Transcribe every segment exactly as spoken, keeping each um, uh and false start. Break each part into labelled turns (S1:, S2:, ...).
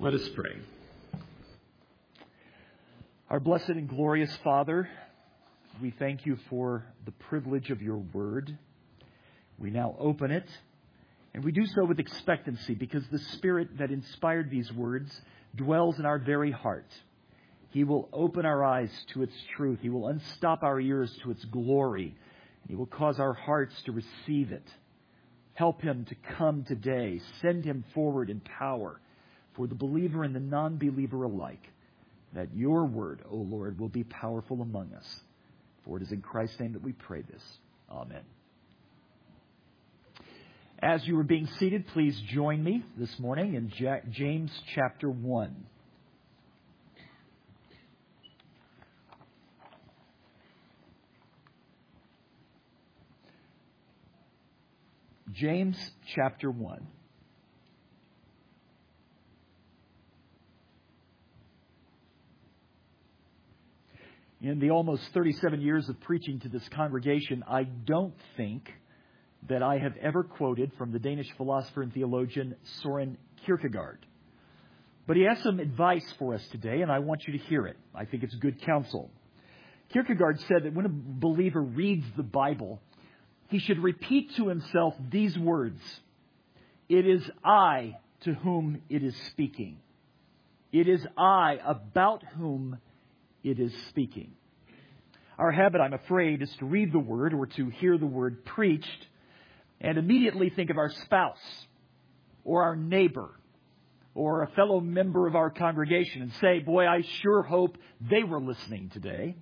S1: Let us pray.
S2: Our blessed and glorious Father, we thank you for the privilege of your word. We now open it, and we do so with expectancy because the Spirit that inspired these words dwells in our very heart. He will open our eyes to its truth. He will unstop our ears to its glory. He will cause our hearts to receive it. Help him to come today. Send him forward in power for the believer and the non-believer alike, that your word, O Lord, will be powerful among us. For it is in Christ's name that we pray this. Amen. As you are being seated, please join me this morning in James chapter one. James chapter one. In the almost thirty-seven years of preaching to this congregation, I don't think that I have ever quoted from the Danish philosopher and theologian Søren Kierkegaard. But he has some advice for us today, and I want you to hear it. I think it's good counsel. Kierkegaard said that when a believer reads the Bible, he should repeat to himself these words: "It is I to whom it is speaking. It is I about whom it is speaking." Our habit, I'm afraid, is to read the Word or to hear the Word preached and immediately think of our spouse or our neighbor or a fellow member of our congregation and say, boy, I sure hope they were listening today.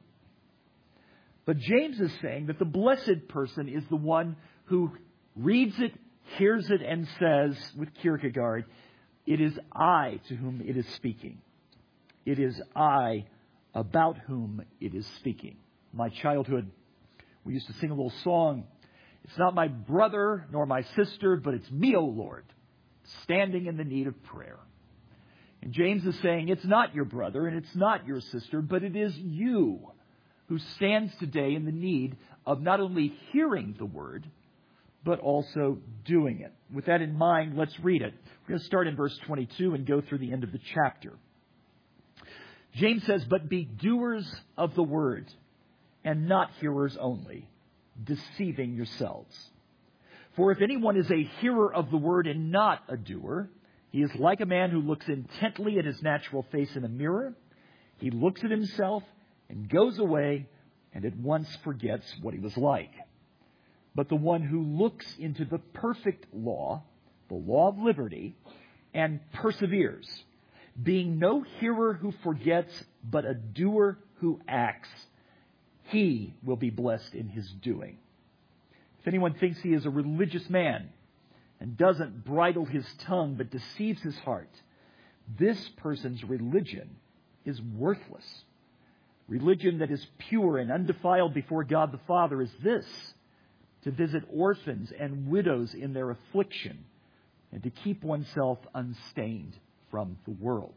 S2: But James is saying that the blessed person is the one who reads it, hears it, and says, with Kierkegaard, "It is I to whom it is speaking. It is I about whom it is speaking." My childhood, we used to sing a little song. It's not my brother nor my sister, but it's me, O Lord, standing in the need of prayer. And James is saying it's not your brother and it's not your sister, but it is you who stands today in the need of not only hearing the word, but also doing it. With that in mind, let's read it. We're going to start in verse twenty-two and go through the end of the chapter. James says, "But be doers of the word, and not hearers only, deceiving yourselves. For if anyone is a hearer of the word and not a doer, he is like a man who looks intently at his natural face in a mirror. He looks at himself and goes away and at once forgets what he was like. But the one who looks into the perfect law, the law of liberty, and perseveres, being no hearer who forgets, but a doer who acts, he will be blessed in his doing. If anyone thinks he is a religious man and doesn't bridle his tongue but deceives his heart, this person's religion is worthless. Religion that is pure and undefiled before God the Father is this: to visit orphans and widows in their affliction and to keep oneself unstained from the world."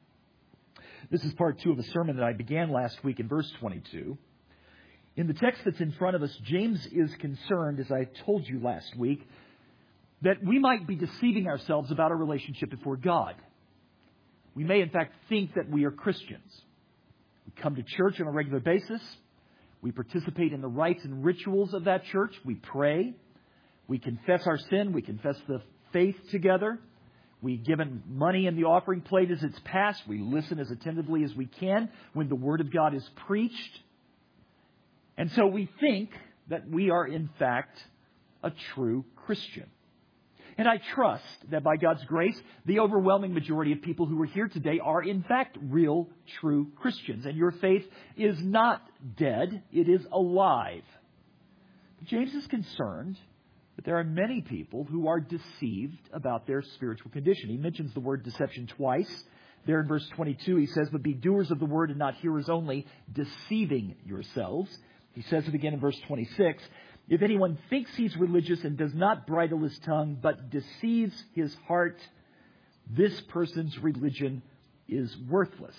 S2: This is part two of a sermon that I began last week in verse twenty-two. In the text that's in front of us, James is concerned, as I told you last week, that we might be deceiving ourselves about our relationship before God. We may, in fact, think that we are Christians. We come to church on a regular basis. We participate in the rites and rituals of that church. We pray. We confess our sin. We confess the faith together. We give money in the offering plate as it's passed. We listen as attentively as we can when the Word of God is preached. And so we think that we are, in fact, a true Christian. And I trust that by God's grace, the overwhelming majority of people who are here today are, in fact, real, true Christians. And your faith is not dead. It is alive. But James is concerned that there are many people who are deceived about their spiritual condition. He mentions the word deception twice. There in verse twenty-two, he says, "But be doers of the word and not hearers only, deceiving yourselves." He says it again in verse twenty-six. "If anyone thinks he's religious and does not bridle his tongue, but deceives his heart, this person's religion is worthless."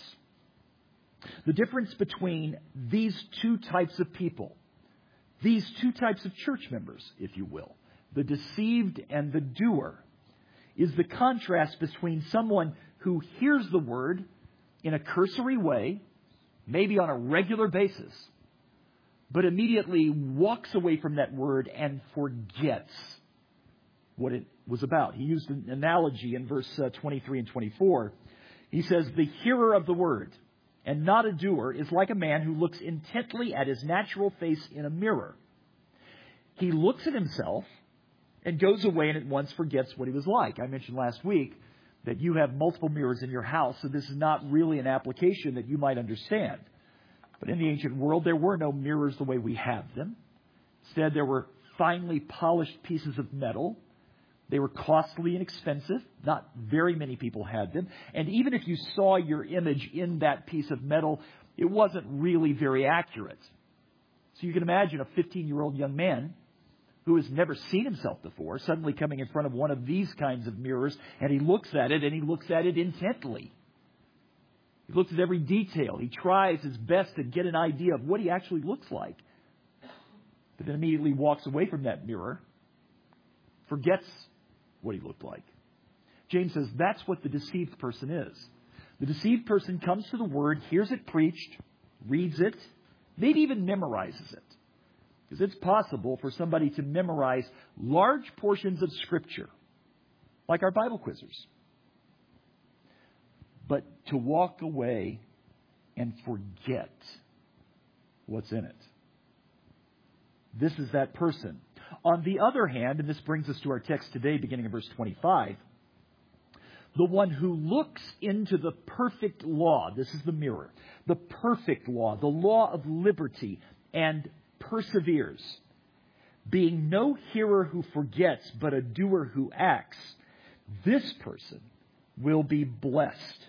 S2: The difference between these two types of people, these two types of church members, if you will, the deceived and the doer, is the contrast between someone who hears the Word in a cursory way, maybe on a regular basis, but immediately walks away from that Word and forgets what it was about. He used an analogy in verse uh, twenty-three and twenty-four. He says, the hearer of the Word and not a doer is like a man who looks intently at his natural face in a mirror. He looks at himself and goes away and at once forgets what he was like. I mentioned last week that you have multiple mirrors in your house, so this is not really an application that you might understand. But in the ancient world, there were no mirrors the way we have them. Instead, there were finely polished pieces of metal. They were costly and expensive. Not very many people had them. And even if you saw your image in that piece of metal, it wasn't really very accurate. So you can imagine a fifteen-year-old young man who has never seen himself before, suddenly coming in front of one of these kinds of mirrors, and he looks at it, and he looks at it intently. He looks at every detail. He tries his best to get an idea of what he actually looks like. But then immediately walks away from that mirror, forgets what he looked like. James says that's what the deceived person is. The deceived person comes to the Word, hears it preached, reads it, maybe even memorizes it. Because it's possible for somebody to memorize large portions of Scripture, like our Bible quizzers, but to walk away and forget what's in it. This is that person. On the other hand, and this brings us to our text today, beginning in verse twenty-five, the one who looks into the perfect law, this is the mirror, the perfect law, the law of liberty, and perseveres, being no hearer who forgets, but a doer who acts, this person will be blessed.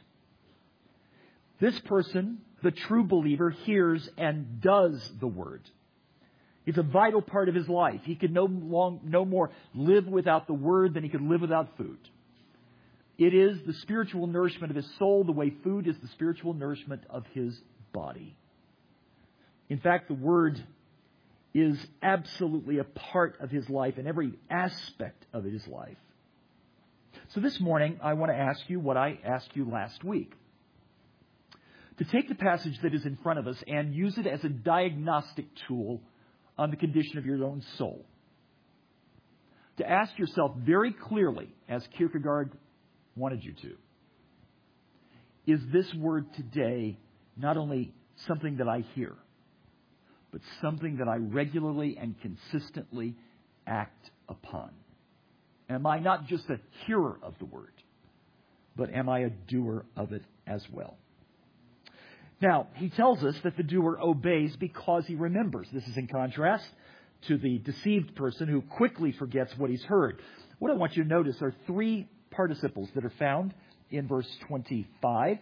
S2: This person, the true believer, hears and does the Word. It's a vital part of his life. He could no, long, no more live without the Word than he could live without food. It is the spiritual nourishment of his soul the way food is the spiritual nourishment of his body. In fact, the Word is absolutely a part of his life and every aspect of his life. So this morning, I want to ask you what I asked you last week. To take the passage that is in front of us and use it as a diagnostic tool on the condition of your own soul. To ask yourself very clearly, as Kierkegaard wanted you to, is this word today not only something that I hear, but something that I regularly and consistently act upon? Am I not just a hearer of the word, but am I a doer of it as well? Now, he tells us that the doer obeys because he remembers. This is in contrast to the deceived person who quickly forgets what he's heard. What I want you to notice are three participles that are found in verse twenty-five.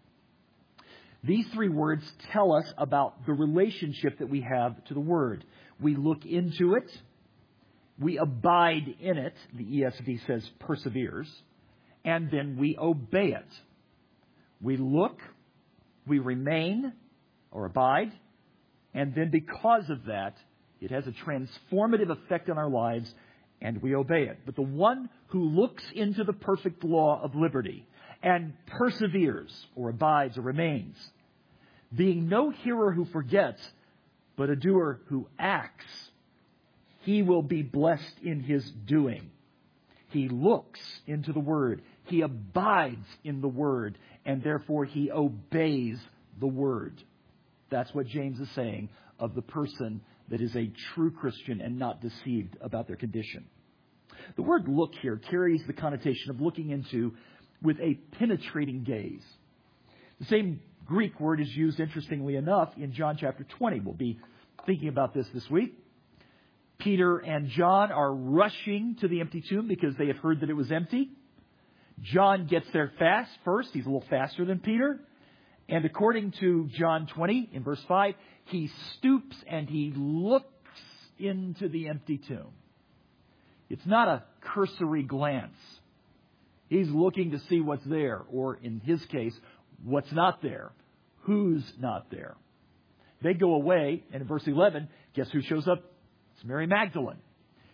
S2: These three words tell us about the relationship that we have to the Word. We look into it. We abide in it. The E S V says perseveres. And then we obey it. We look, we remain or abide, and then because of that, it has a transformative effect on our lives, and we obey it. But the one who looks into the perfect law of liberty and perseveres or abides or remains, being no hearer who forgets, but a doer who acts, he will be blessed in his doing. He looks into the Word. He abides in the Word, and therefore he obeys the Word. That's what James is saying of the person that is a true Christian and not deceived about their condition. The word look here carries the connotation of looking into with a penetrating gaze. The same Greek word is used, interestingly enough, in John chapter twenty. We'll be thinking about this this week. Peter and John are rushing to the empty tomb because they have heard that it was empty. John gets there fast first. He's a little faster than Peter. And according to John twenty, in verse five, he stoops and he looks into the empty tomb. It's not a cursory glance. He's looking to see what's there, or in his case, what's not there. Who's not there? They go away, and in verse eleven, guess who shows up? It's Mary Magdalene.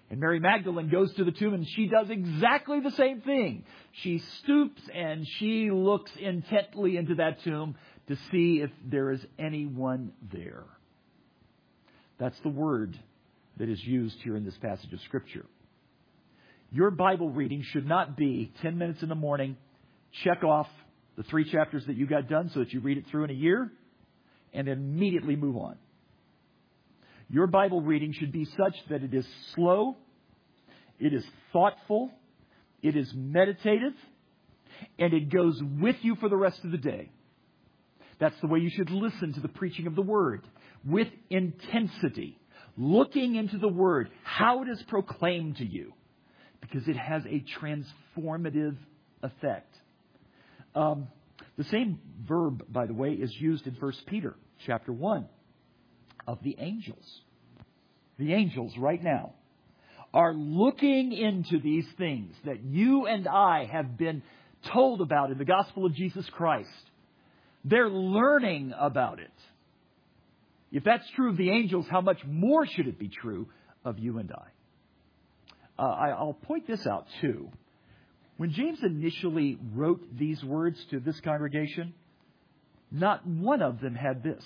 S2: And Mary Magdalene goes to the tomb and she does exactly the same thing. She stoops and she looks intently into that tomb to see if there is anyone there. That's the word that is used here in this passage of Scripture. Your Bible reading should not be ten minutes in the morning, check off the three chapters that you got done so that you read it through in a year, and then immediately move on. Your Bible reading should be such that it is slow, it is thoughtful, it is meditative, and it goes with you for the rest of the day. That's the way you should listen to the preaching of the Word, with intensity, looking into the Word, how it is proclaimed to you, because it has a transformative effect. Um, the same verb, by the way, is used in First Peter chapter one. Of the angels. The angels right now are looking into these things that you and I have been told about in the gospel of Jesus Christ. They're learning about it. If that's true of the angels, how much more should it be true of you and I? Uh, I I'll point this out too. When James initially wrote these words to this congregation, not one of them had this.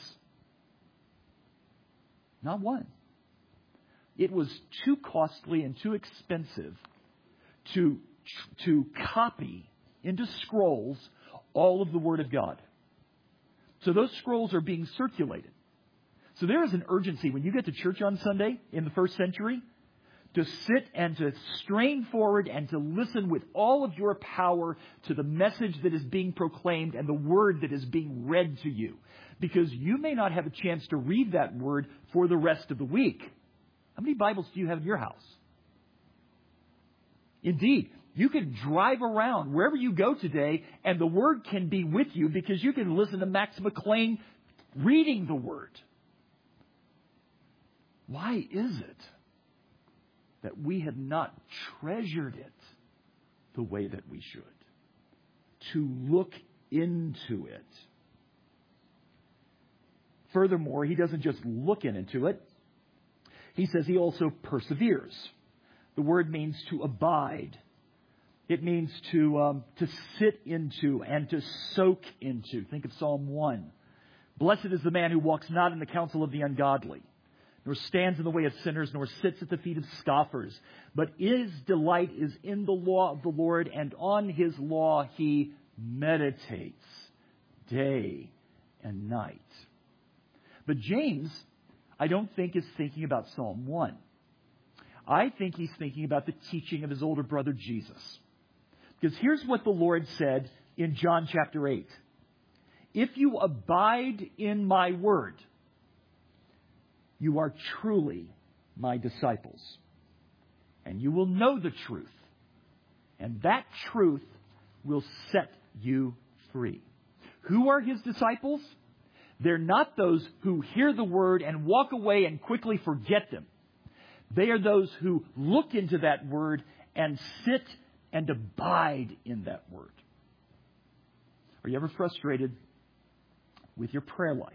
S2: Not one. It was too costly and too expensive to, to copy into scrolls all of the Word of God. So those scrolls are being circulated. So there is an urgency when you get to church on Sunday in the first century to sit and to strain forward and to listen with all of your power to the message that is being proclaimed and the Word that is being read to you. Because you may not have a chance to read that Word for the rest of the week. How many Bibles do you have in your house? Indeed, you can drive around wherever you go today and the Word can be with you because you can listen to Max McLean reading the Word. Why is it that we have not treasured it the way that we should? To look into it. Furthermore, he doesn't just look into it. He says he also perseveres. The word means to abide. It means to um, to sit into and to soak into. Think of Psalm one. Blessed is the man who walks not in the counsel of the ungodly, nor stands in the way of sinners, nor sits at the feet of scoffers. But his delight is in the law of the Lord, and on his law he meditates day and night. But James, I don't think, is thinking about Psalm one. I think he's thinking about the teaching of his older brother Jesus. Because here's what the Lord said in John chapter eight. If you abide in my word, you are truly my disciples. And you will know the truth. And that truth will set you free. Who are his disciples? They're not those who hear the word and walk away and quickly forget them. They are those who look into that word and sit and abide in that word. Are you ever frustrated with your prayer life?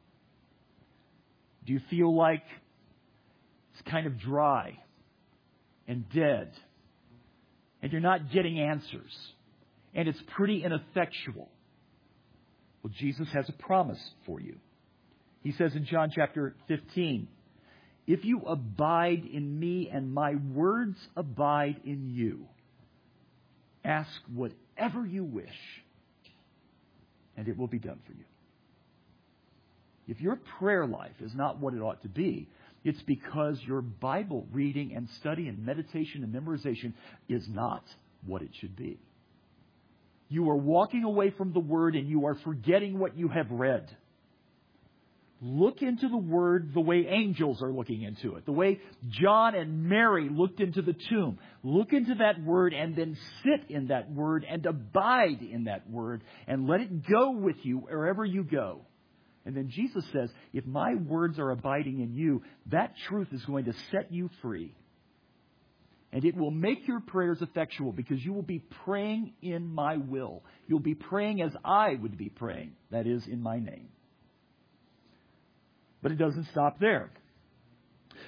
S2: Do you feel like it's kind of dry and dead and you're not getting answers and it's pretty ineffectual? Well, Jesus has a promise for you. He says in John chapter fifteen, if you abide in me and my words abide in you, ask whatever you wish and it will be done for you. If your prayer life is not what it ought to be, it's because your Bible reading and study and meditation and memorization is not what it should be. You are walking away from the Word and you are forgetting what you have read. Look into the Word the way angels are looking into it. The way John and Mary looked into the tomb. Look into that Word and then sit in that Word and abide in that Word and let it go with you wherever you go. And then Jesus says, if my words are abiding in you, that truth is going to set you free. And it will make your prayers effectual because you will be praying in my will. You'll be praying as I would be praying. That is, in my name. But it doesn't stop there.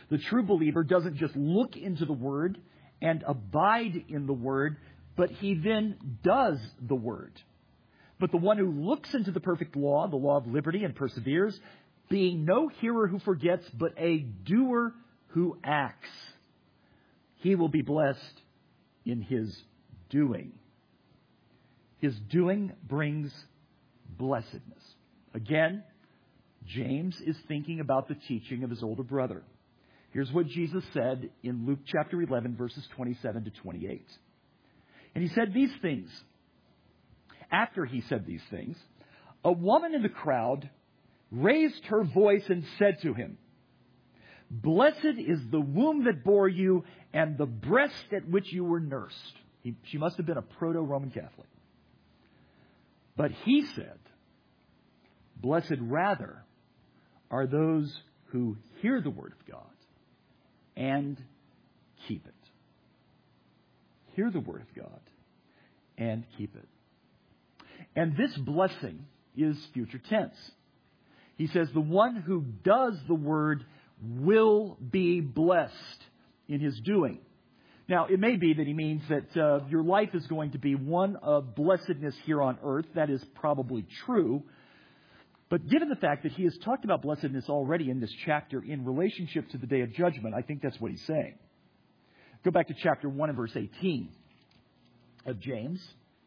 S2: The true believer doesn't just look into the Word and abide in the Word, but he then does the Word. But the one who looks into the perfect law, the law of liberty, and perseveres, being no hearer who forgets, but a doer who acts, he will be blessed in his doing. His doing brings blessedness. Again, James is thinking about the teaching of his older brother. Here's what Jesus said in Luke chapter eleven, verses twenty-seven to twenty-eight. And he said these things. After he said these things, a woman in the crowd raised her voice and said to him, "Blessed is the womb that bore you and the breast at which you were nursed." He, she must have been a proto-Roman Catholic. But he said, "Blessed rather are those who hear the word of God and keep it." Hear the word of God and keep it. And this blessing is future tense. He says the one who does the word will be blessed in his doing. Now, it may be that he means that uh, your life is going to be one of blessedness here on earth. That is probably true. But given the fact that he has talked about blessedness already in this chapter in relationship to the day of judgment, I think that's what he's saying. Go back to chapter one and verse eighteen of James.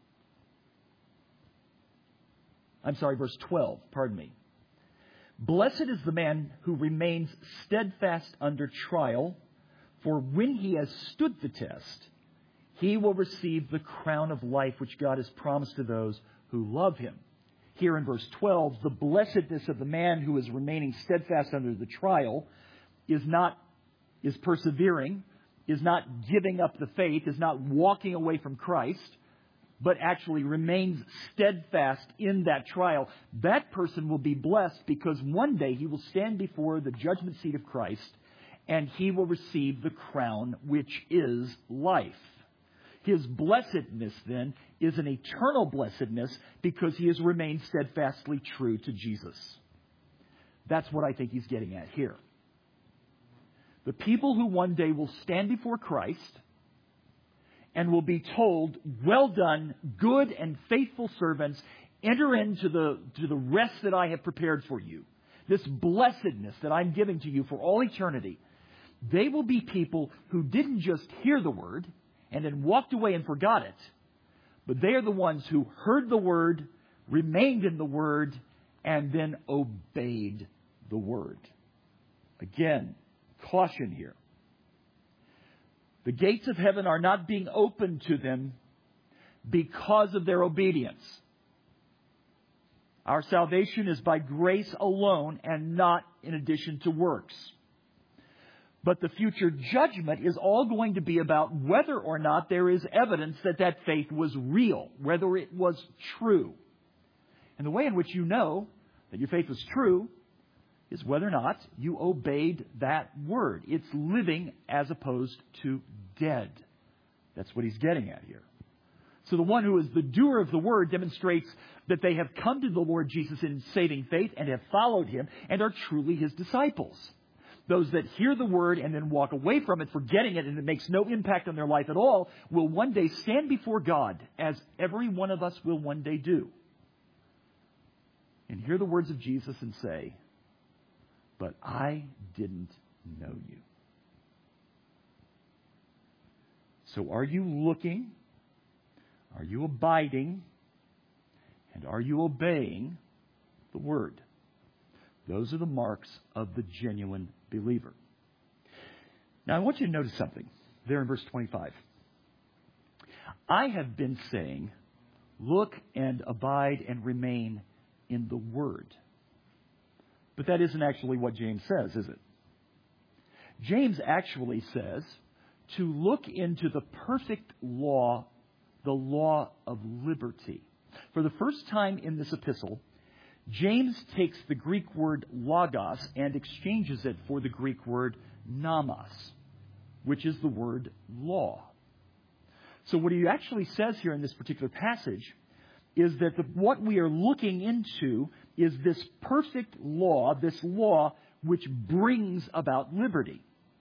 S2: I'm sorry, verse twelve, pardon me. "Blessed is the man who remains steadfast under trial, for when he has stood the test, he will receive the crown of life which God has promised to those who love him." Here in verse twelve, the blessedness of the man who is remaining steadfast under the trial is not, is persevering, is not giving up the faith, is not walking away from Christ, but actually remains steadfast in that trial. That person will be blessed because one day he will stand before the judgment seat of Christ and he will receive the crown which is life. His blessedness then is an eternal blessedness because he has remained steadfastly true to Jesus. That's what I think he's getting at here. The people who one day will stand before Christ and will be told, "Well done, good and faithful servants, enter into the, to the rest that I have prepared for you." This blessedness that I'm giving to you for all eternity. They will be people who didn't just hear the word and then walked away and forgot it, but they are the ones who heard the word, remained in the word, and then obeyed the word. Again, caution here. The gates of heaven are not being opened to them because of their obedience. Our salvation is by grace alone and not in addition to works. But the future judgment is all going to be about whether or not there is evidence that that faith was real, whether it was true. And the way in which you know that your faith was true is whether or not you obeyed that word. It's living as opposed to dead. That's what he's getting at here. So the one who is the doer of the word demonstrates that they have come to the Lord Jesus in saving faith and have followed him and are truly his disciples. Those that hear the word and then walk away from it, forgetting it, and it makes no impact on their life at all, will one day stand before God, as every one of us will one day do, and hear the words of Jesus and say, "But I didn't know you." So are you looking? Are you abiding? And are you obeying the word? Those are the marks of the genuine believer. Now, I want you to notice something there in verse twenty-five. I have been saying, look and abide and remain in the word. But that isn't actually what James says, is it? James actually says to look into the perfect law, the law of liberty. For the first time in this epistle, James takes the Greek word logos and exchanges it for the Greek word nomos, which is the word law. So what he actually says here in this particular passage is that the, what we are looking into is this perfect law, this law which brings about liberty.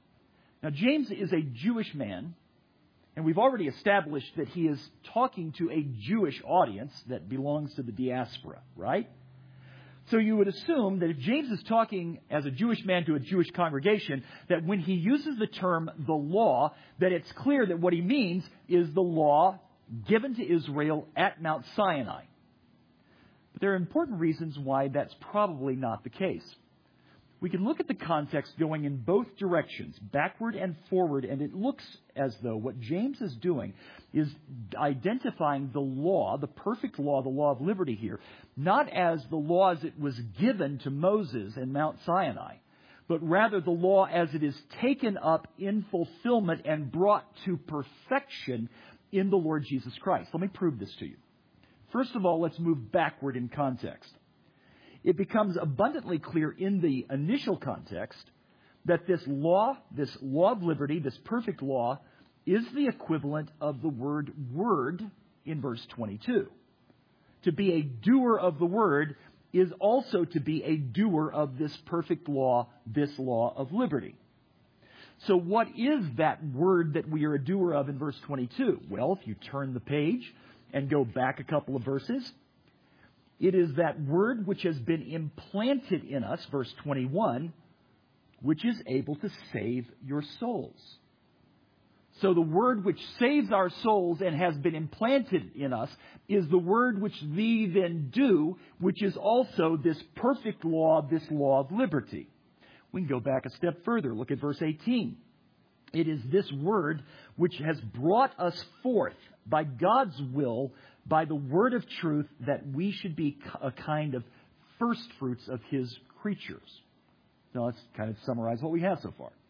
S2: Now, James is a Jewish man, and we've already established that he is talking to a Jewish audience that belongs to the diaspora, right? So you would assume that if James is talking as a Jewish man to a Jewish congregation, that when he uses the term the law, that it's clear that what he means is the law given to Israel at Mount Sinai. But there are important reasons why that's probably not the case. We can look at the context going in both directions, backward and forward, and it looks as though what James is doing is identifying the law, the perfect law, the law of liberty here, not as the law as it was given to Moses in Mount Sinai, but rather the law as it is taken up in fulfillment and brought to perfection in the Lord Jesus Christ. Let me prove this to you. First of all, let's move backward in context. It becomes abundantly clear in the initial context that this law, this law of liberty, this perfect law, is the equivalent of the word word in verse twenty-two. To be a doer of the word is also to be a doer of this perfect law, this law of liberty. So what is that word that we are a doer of in verse twenty-two? Well, if you turn the page and go back a couple of verses, it is that word which has been implanted in us, verse twenty-one, which is able to save your souls. So the word which saves our souls and has been implanted in us is the word which we then do, which is also this perfect law, this law of liberty. We can go back a step further. Look at verse eighteen. It is this word which has brought us forth by God's will, by the word of truth, that we should be a kind of first fruits of His creatures. Now let's kind of summarize what we have so far.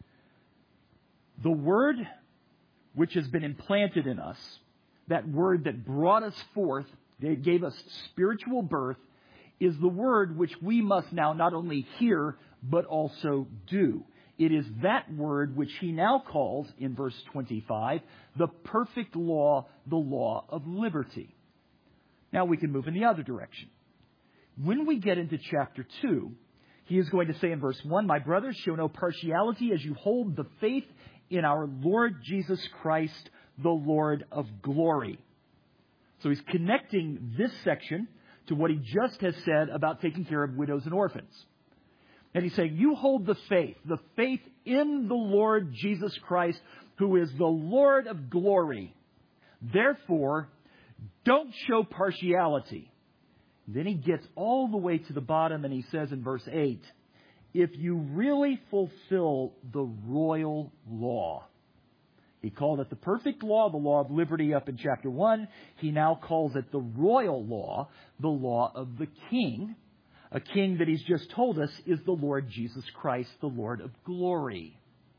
S2: The word which has been implanted in us, that word that brought us forth, that gave us spiritual birth, is the word which we must now not only hear, but also do. It is that word which he now calls, in verse twenty-five, the perfect law, the law of liberty. Now we can move in the other direction. When we get into chapter two, he is going to say in verse one, "My brothers, show no partiality as you hold the faith in our Lord Jesus Christ, the Lord of glory." So he's connecting this section to what he just has said about taking care of widows and orphans. And he's saying, you hold the faith, the faith in the Lord Jesus Christ, who is the Lord of glory. Therefore, don't show partiality. Then he gets all the way to the bottom and he says in verse eight, if you really fulfill the royal law. He called it the perfect law, the law of liberty up in chapter one. He now calls it the royal law, the law of the king. A king that he's just told us is the Lord Jesus Christ, the Lord of glory.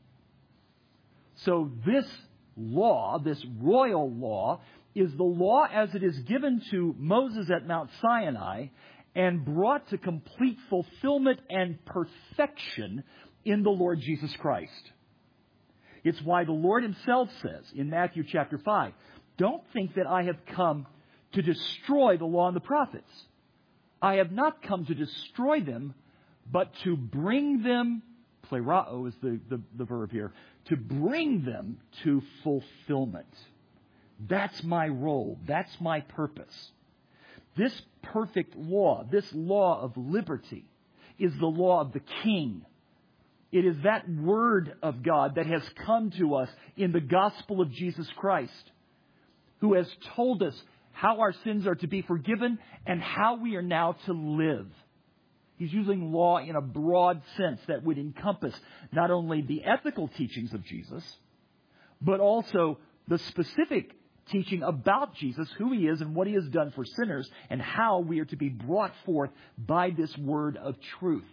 S2: So this law, this royal law, is the law as it is given to Moses at Mount Sinai and brought to complete fulfillment and perfection in the Lord Jesus Christ. It's why the Lord himself says in Matthew chapter five, don't think that I have come to destroy the law and the prophets. I have not come to destroy them, but to bring them, plerao is the, the, the verb here, to bring them to fulfillment. That's my role. That's my purpose. This perfect law, this law of liberty, is the law of the King. It is that word of God that has come to us in the gospel of Jesus Christ, who has told us how our sins are to be forgiven and how we are now to live. He's using law in a broad sense that would encompass not only the ethical teachings of Jesus, but also the specific teaching about Jesus, who he is and what he has done for sinners, and how we are to be brought forth by this word of truth.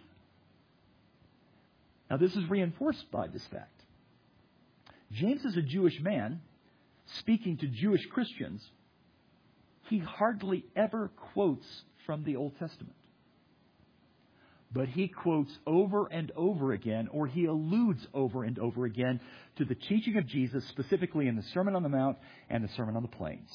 S2: Now, this is reinforced by this fact. James is a Jewish man speaking to Jewish Christians. He hardly ever quotes from the Old Testament. But he quotes over and over again, or he alludes over and over again to the teaching of Jesus, specifically in the Sermon on the Mount and the Sermon on the Plains.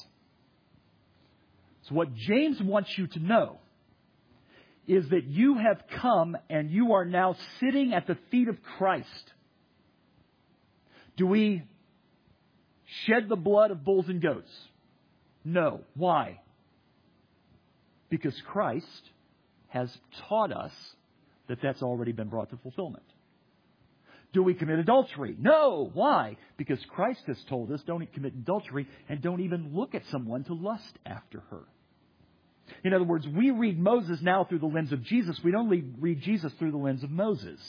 S2: So what James wants you to know is that you have come and you are now sitting at the feet of Christ. Do we shed the blood of bulls and goats? No. Why? Because Christ has taught us that that's already been brought to fulfillment. Do we commit adultery? No. Why? Because Christ has told us don't commit adultery and don't even look at someone to lust after her. In other words, we read Moses now through the lens of Jesus. We don't read Jesus through the lens of Moses.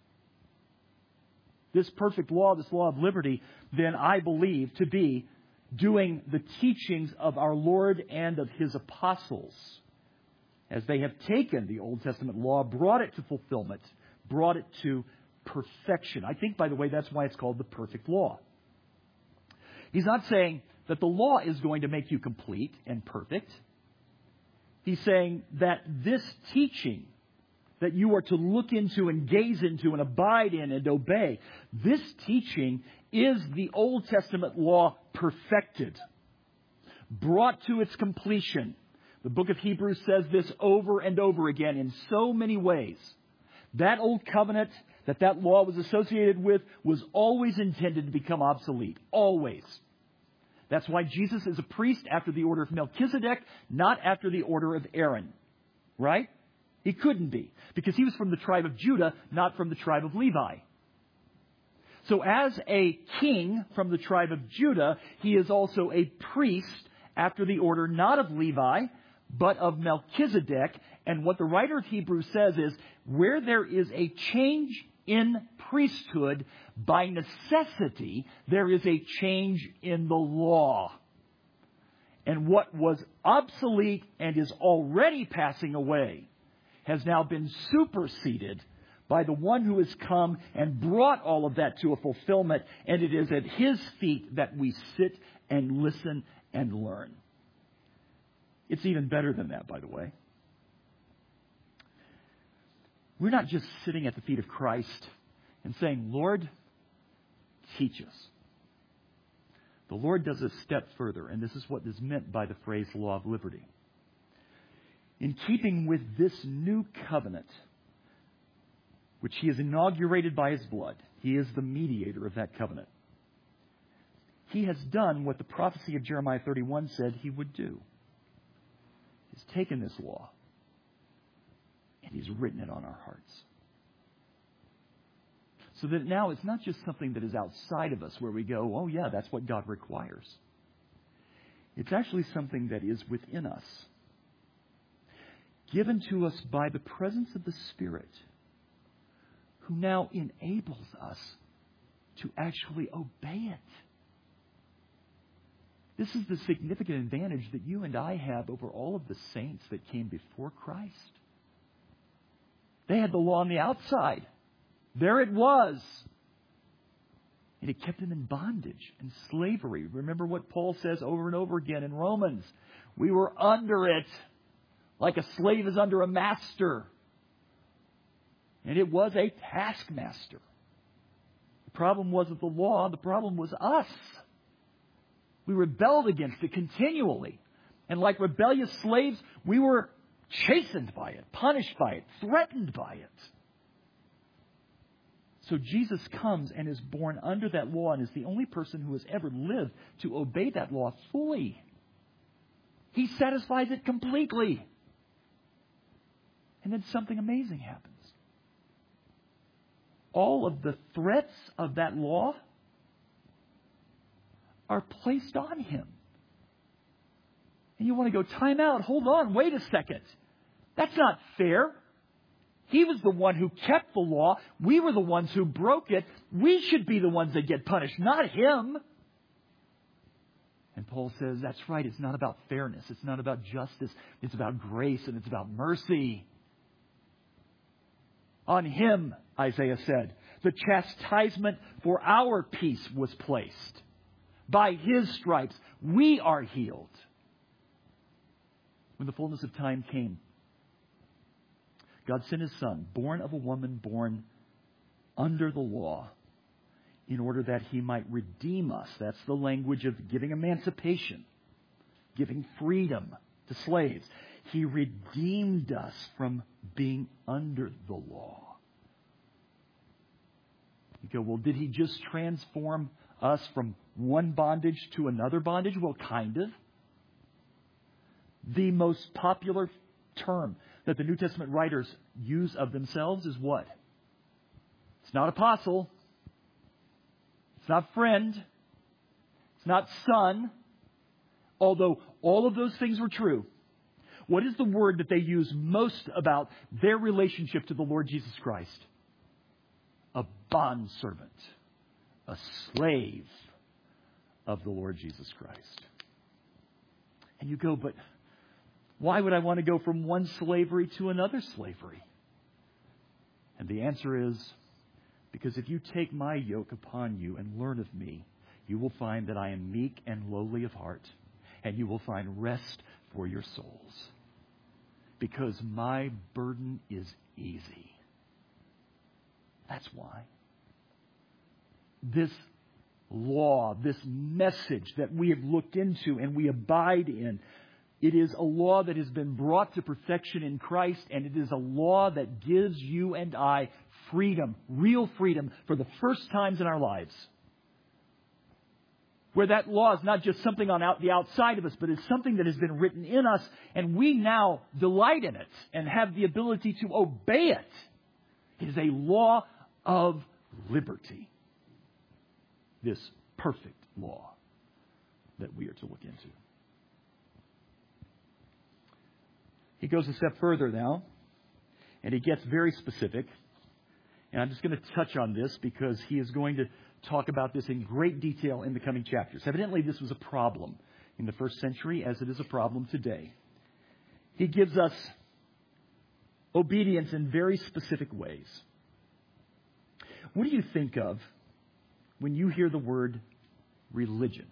S2: This perfect law, this law of liberty, then I believe to be doing the teachings of our Lord and of His apostles, as they have taken the Old Testament law, brought it to fulfillment, brought it to perfection. I think, by the way, that's why it's called the perfect law. He's not saying that the law is going to make you complete and perfect. He's saying that this teaching that you are to look into and gaze into and abide in and obey, this teaching is the Old Testament law perfected, brought to its completion. The book of Hebrews says this over and over again in so many ways. That old covenant that that law was associated with was always intended to become obsolete. Always. That's why Jesus is a priest after the order of Melchizedek, not after the order of Aaron. Right? He couldn't be, because he was from the tribe of Judah, not from the tribe of Levi. So as a king from the tribe of Judah, he is also a priest after the order not of Levi, but of Melchizedek. And what the writer of Hebrews says is, where there is a change in priesthood, by necessity, there is a change in the law. And what was obsolete and is already passing away has now been superseded by the one who has come and brought all of that to a fulfillment. And it is at His feet that we sit and listen and learn. It's even better than that, by the way. We're not just sitting at the feet of Christ and saying, Lord, teach us. The Lord does a step further, and this is what is meant by the phrase law of liberty. In keeping with this new covenant, which He has inaugurated by His blood, He is the mediator of that covenant. He has done what the prophecy of Jeremiah thirty-one said He would do. He's taken this law and He's written it on our hearts. So that now it's not just something that is outside of us where we go, oh yeah, that's what God requires. It's actually something that is within us, given to us by the presence of the Spirit, who now enables us to actually obey it. This is the significant advantage that you and I have over all of the saints that came before Christ. They had the law on the outside. There it was. And it kept them in bondage and slavery. Remember what Paul says over and over again in Romans. We were under it, like a slave is under a master. And it was a taskmaster. The problem wasn't the law. The problem was us. We rebelled against it continually. And like rebellious slaves, we were chastened by it, punished by it, threatened by it. So Jesus comes and is born under that law and is the only person who has ever lived to obey that law fully. He satisfies it completely. And then something amazing happens. All of the threats of that law are placed on Him. And you want to go, time out, hold on, wait a second. That's not fair. He was the one who kept the law. We were the ones who broke it. We should be the ones that get punished, not Him. And Paul says, that's right, it's not about fairness. It's not about justice. It's about grace and it's about mercy. On Him, Isaiah said, the chastisement for our peace was placed. By His stripes, we are healed. When the fullness of time came, God sent His Son, born of a woman, born under the law, in order that He might redeem us. That's the language of giving emancipation, giving freedom to slaves. He redeemed us from being under the law. You go, well, did he just transform us from one bondage to another bondage? Well, kind of. The most popular term that the New Testament writers use of themselves is what? It's not apostle. It's not friend. It's not son. Although all of those things were true. What is the word that they use most about their relationship to the Lord Jesus Christ? A bondservant. A slave of the Lord Jesus Christ. And you go, but why would I want to go from one slavery to another slavery? And the answer is, because if you take my yoke upon you and learn of me, you will find that I am meek and lowly of heart, and you will find rest for your souls. Because my burden is easy. That's why. This law, this message that we have looked into and we abide in, it is a law that has been brought to perfection in Christ, and it is a law that gives you and I freedom, real freedom, for the first times in our lives. Where that law is not just something on out, the outside of us, but is something that has been written in us, and we now delight in it and have the ability to obey it. It is a law of liberty. This perfect law that we are to look into. He goes a step further now, and he gets very specific. And I'm just going to touch on this because he is going to talk about this in great detail in the coming chapters. Evidently, this was a problem in the first century as it is a problem today. He gives us obedience in very specific ways. What do you think of when you hear the word religion?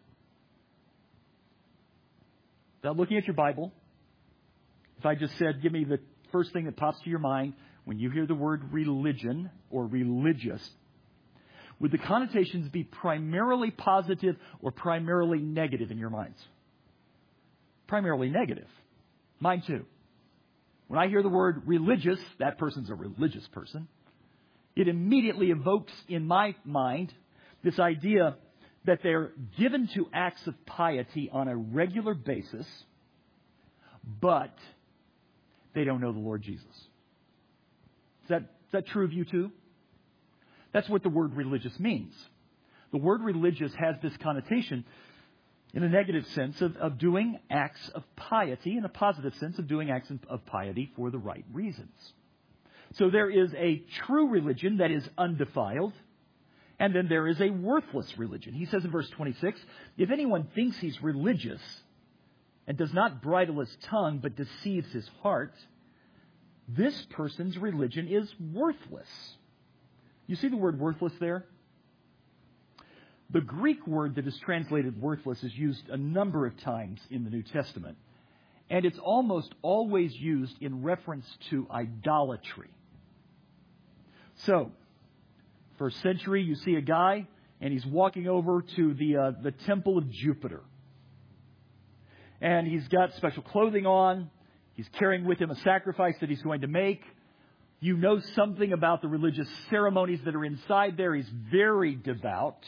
S2: Without looking at your Bible, if I just said, give me the first thing that pops to your mind when you hear the word religion or religious, would the connotations be primarily positive or primarily negative in your minds? Primarily negative. Mine too. When I hear the word religious, that person's a religious person. It immediately evokes in my mind this idea that they're given to acts of piety on a regular basis, but they don't know the Lord Jesus. Is that, is that true of you too? That's what the word religious means. The word religious has this connotation in a negative sense of, of doing acts of piety, in a positive sense of doing acts of piety for the right reasons. So there is a true religion that is undefiled, and then there is a worthless religion. He says in verse twenty-six, if anyone thinks he's religious and does not bridle his tongue but deceives his heart, this person's religion is worthless. You see the word worthless there? The Greek word that is translated worthless is used a number of times in the New Testament. And it's almost always used in reference to idolatry. So, first century, you see a guy, and he's walking over to the uh, the temple of Jupiter. And he's got special clothing on. He's carrying with him a sacrifice that he's going to make. You know something about the religious ceremonies that are inside there. He's very devout.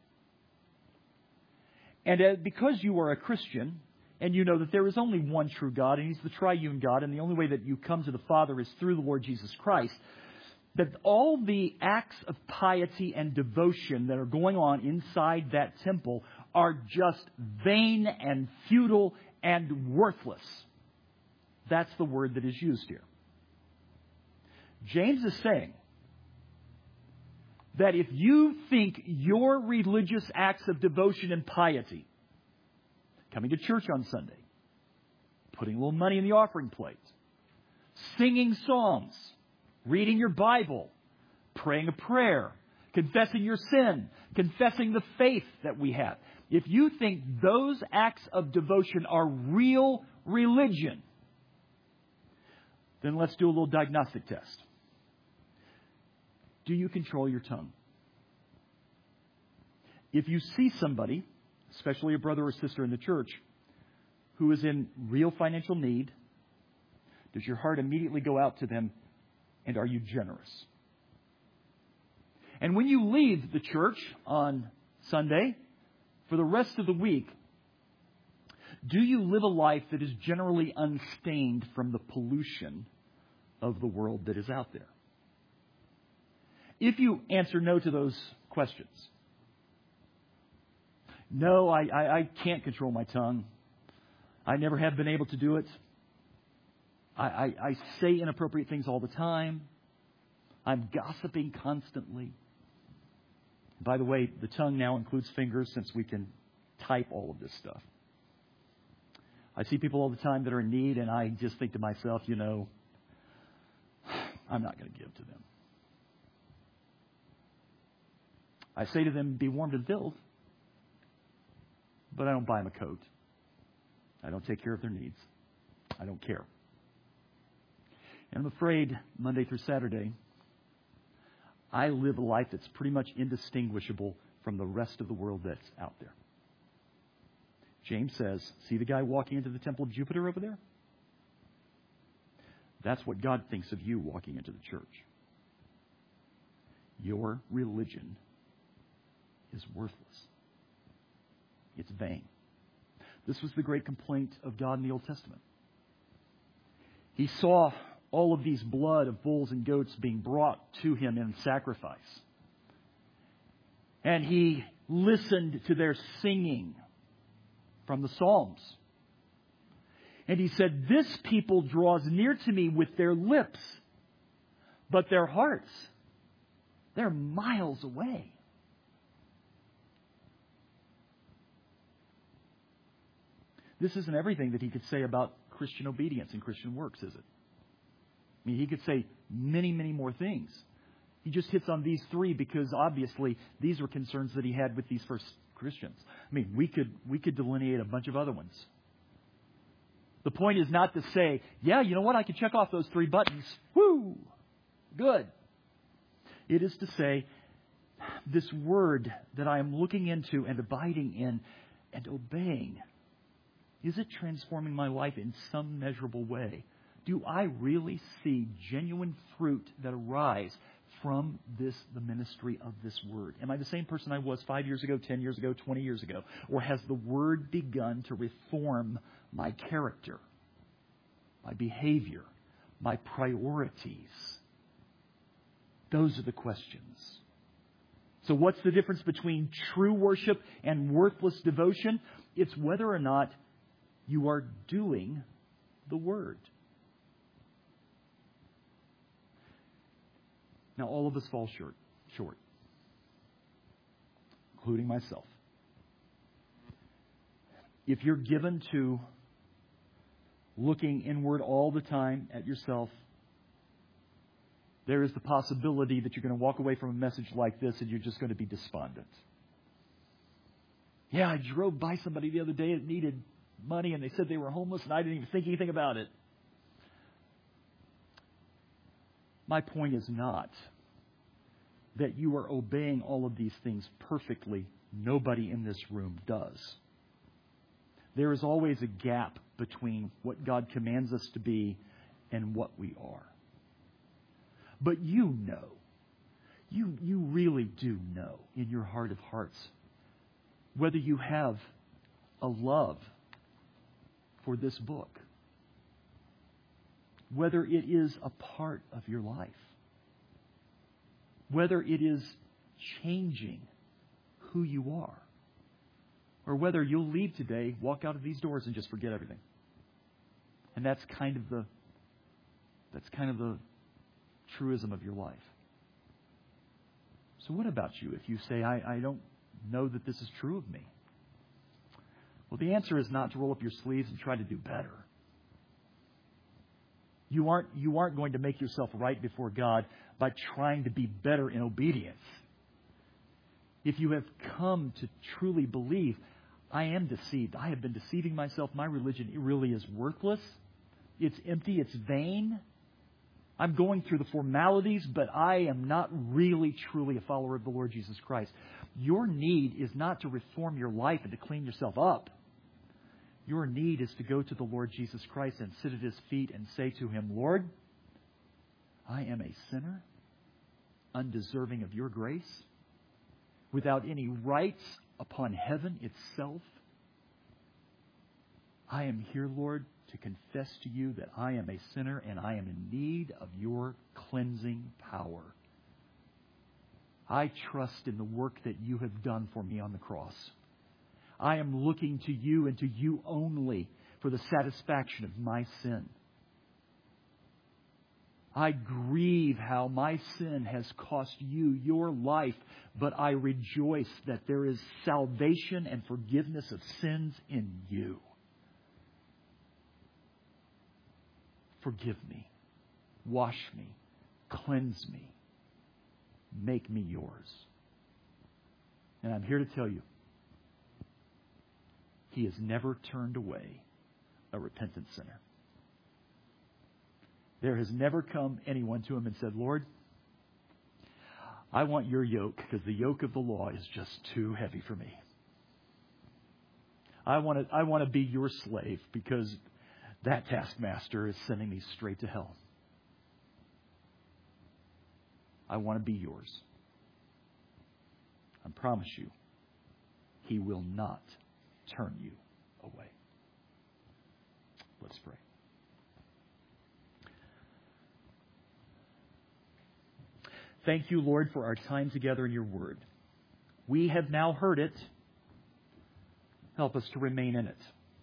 S2: And uh, because you are a Christian, and you know that there is only one true God, and He's the triune God, and the only way that you come to the Father is through the Lord Jesus Christ, that all the acts of piety and devotion that are going on inside that temple are just vain and futile and worthless. That's the word that is used here. James is saying that if you think your religious acts of devotion and piety, coming to church on Sunday, putting a little money in the offering plate, singing psalms, reading your Bible, praying a prayer, confessing your sin, confessing the faith that we have, if you think those acts of devotion are real religion, then let's do a little diagnostic test. Do you control your tongue? If you see somebody, especially a brother or sister in the church, who is in real financial need, does your heart immediately go out to them, and are you generous? And when you leave the church on Sunday, for the rest of the week, do you live a life that is generally unstained from the pollution of the world that is out there? If you answer no to those questions, no, I, I, I can't control my tongue. I never have been able to do it. I, I, I say inappropriate things all the time. I'm gossiping constantly. By the way, the tongue now includes fingers since we can type all of this stuff. I see people all the time that are in need, and I just think to myself, you know, I'm not going to give to them. I say to them, be warmed and filled, but I don't buy them a coat. I don't take care of their needs. I don't care. And I'm afraid Monday through Saturday, I live a life that's pretty much indistinguishable from the rest of the world that's out there. James says, see the guy walking into the temple of Jupiter over there? That's what God thinks of you walking into the church. Your religion is worthless. It's vain. This was the great complaint of God in the Old Testament. He saw all of these blood of bulls and goats being brought to him in sacrifice. And he listened to their singing from the Psalms. And he said, this people draws near to me with their lips, but their hearts, they're miles away. This isn't everything that he could say about Christian obedience and Christian works, is it? I mean, he could say many, many more things. He just hits on these three because obviously these were concerns that he had with these first Christians. I mean, we could we could delineate a bunch of other ones. The point is not to say, yeah, you know what, I can check off those three buttons. Woo! Good. It is to say, this word that I am looking into and abiding in and obeying, is it transforming my life in some measurable way? Do I really see genuine fruit that arise from this, the ministry of this word? Am I the same person I was five years ago, ten years ago, twenty years ago? Or has the word begun to reform my character, my behavior, my priorities? Those are the questions. So what's the difference between true worship and worthless devotion? It's whether or not you are doing the word. Now, all of us fall short, short, including myself. If you're given to looking inward all the time at yourself, there is the possibility that you're going to walk away from a message like this and you're just going to be despondent. Yeah, I drove by somebody the other day that needed money and they said they were homeless and I didn't even think anything about it. My point is not that you are obeying all of these things perfectly. Nobody in this room does. There is always a gap between what God commands us to be and what we are. But you know, you, you really do know in your heart of hearts whether you have a love for this book, whether it is a part of your life, whether it is changing who you are, or whether you'll leave today, walk out of these doors and just forget everything. And that's kind of the that's kind of the truism of your life. So what about you if you say, I, I don't know that this is true of me? Well, the answer is not to roll up your sleeves and try to do better. You aren't, you aren't going to make yourself right before God by trying to be better in obedience. If you have come to truly believe, I am deceived. I have been deceiving myself. My religion really is worthless. It's empty. It's vain. I'm going through the formalities, but I am not really, truly a follower of the Lord Jesus Christ. Your need is not to reform your life and to clean yourself up. Your need is to go to the Lord Jesus Christ and sit at His feet and say to Him, Lord, I am a sinner. undeserving of your grace, without any rights upon heaven itself. I am here, Lord, to confess to you that I am a sinner and I am in need of your cleansing power. I trust in the work that you have done for me on the cross. I am looking to you and to you only for the satisfaction of my sin. I grieve how my sin has cost you your life, but I rejoice that there is salvation and forgiveness of sins in you. Forgive me, wash me, cleanse me, make me yours. And I'm here to tell you, He has never turned away a repentant sinner. There has never come anyone to Him and said, Lord, I want your yoke because the yoke of the law is just too heavy for me. I want to, I want to be your slave because that taskmaster is sending me straight to hell. I want to be yours. I promise you, He will not turn you away. Let's pray. Thank you, Lord, for our time together in your word. We have now heard it. Help us to remain in it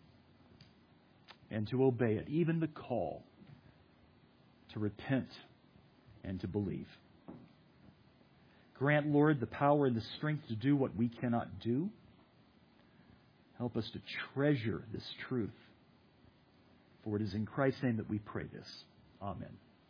S2: and to obey it, even the call to repent and to believe. Grant, Lord, the power and the strength to do what we cannot do. Help us to treasure this truth. For it is in Christ's name that we pray this. Amen.